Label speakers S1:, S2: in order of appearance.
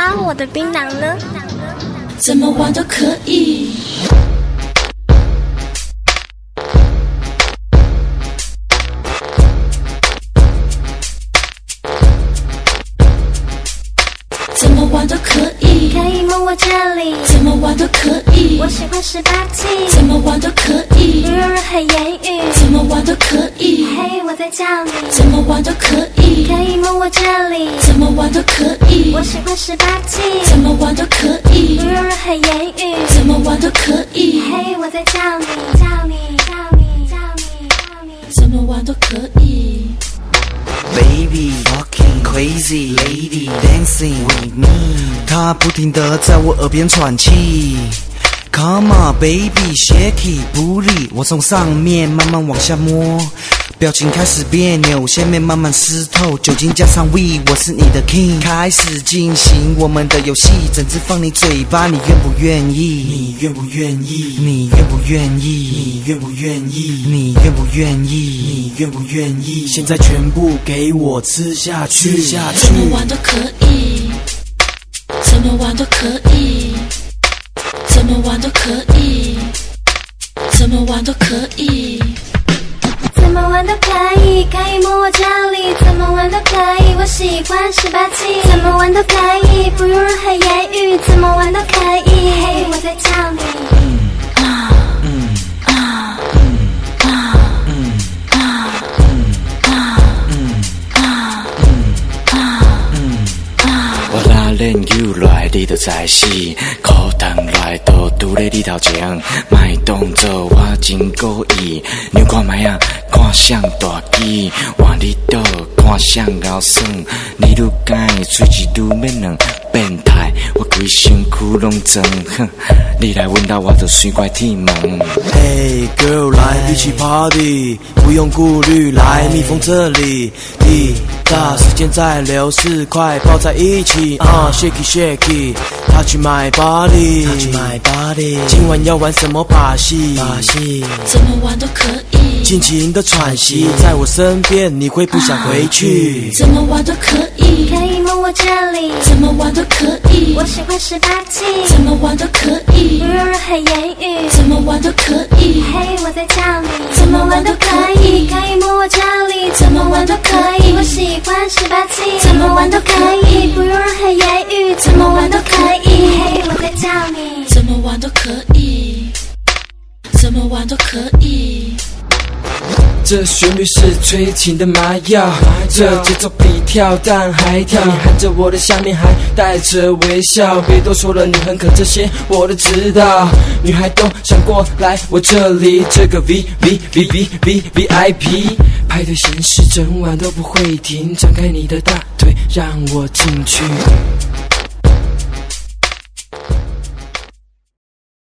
S1: 啊，我的槟榔呢？
S2: 怎么玩都可以。怎么玩都可以，
S1: 可以摸我这里，
S2: 怎么玩都可以。
S1: 我喜欢18禁，
S2: 怎么玩都可以，
S1: 不用任何言语，
S2: 怎么玩都可以。
S1: 嘿，我在叫你，
S2: 怎么玩都可以，
S1: 可以摸我这里，
S2: 怎么玩都可以。
S1: 我喜欢18禁，
S2: 怎么玩都可以，
S1: 不用任何言语，
S2: 怎么玩都可以。
S1: 嘿，我在叫你，叫你，叫你，叫你，叫你，
S2: 怎么玩都可以。
S3: Baby, fucking crazy lady, dancing with me。她不停地在我耳边喘气。Come on, baby, shake it， 不理我从上面慢慢往下摸，表情开始别扭，下面慢慢湿透，酒精加上 weed， 我是你的 king， 开始进行我们的游戏，整只放你嘴巴，你愿不愿意？你愿不愿意？你愿不愿意？你愿不愿意？你愿不愿意？你愿不愿意？现在全部给我吃下去，吃下去。
S2: 怎么玩都可以，怎么玩都可以，怎么玩都可以，怎么玩都可以。
S1: 怎么玩都可以，可以摸我这里，怎么玩都可以，我喜欢18禁，怎么玩都可以，不用任何言语，怎么玩都可以，嘿，我在叫你。
S4: 我拉链又来，你就知死，裤裆来都拄咧你头前，卖动作我真故意，你看卖啊，看谁大机，换你倒，看谁熬爽，你愈改，嘴齿愈免软，变态，我规身躯拢脏，哼，你来阮兜我就随怪铁门。
S3: Hey girl， 来一起 party， 不用顾虑，来蜜蜂这里，滴答，时间在流逝，快抱在一起，shake it shake it，touch my body，touch my body， 今晚要玩什么把戏？把戏，
S2: 怎么玩都可以，
S3: 尽情的喘息，在我身边你会不想回去？
S2: 怎么玩都可以，
S1: 可以摸我这里，
S2: 怎么玩都可以，
S1: 我喜欢18禁，
S2: 怎么玩都可以，
S1: 不用任何言语，
S2: 怎么玩都可以，
S1: 嘿，我在叫你，
S2: 怎么玩都可以，
S1: 可以摸我这里，
S2: 怎么玩都可以，
S1: 我喜欢18禁，
S2: 怎么玩都可以，
S1: 不用任何言语，
S2: 怎么玩都可以，
S1: 嘿，我在叫你，
S2: 怎么玩都可以，怎么玩都可以。
S5: 这旋律是催情的麻药，这节奏比跳蛋还跳，你含着我的下面还带着微笑，别多说了，你很渴，这些我都知道。女孩都想过来我这里，这个 VIP 派对显示整晚都不会停，张开你的大腿让我进去。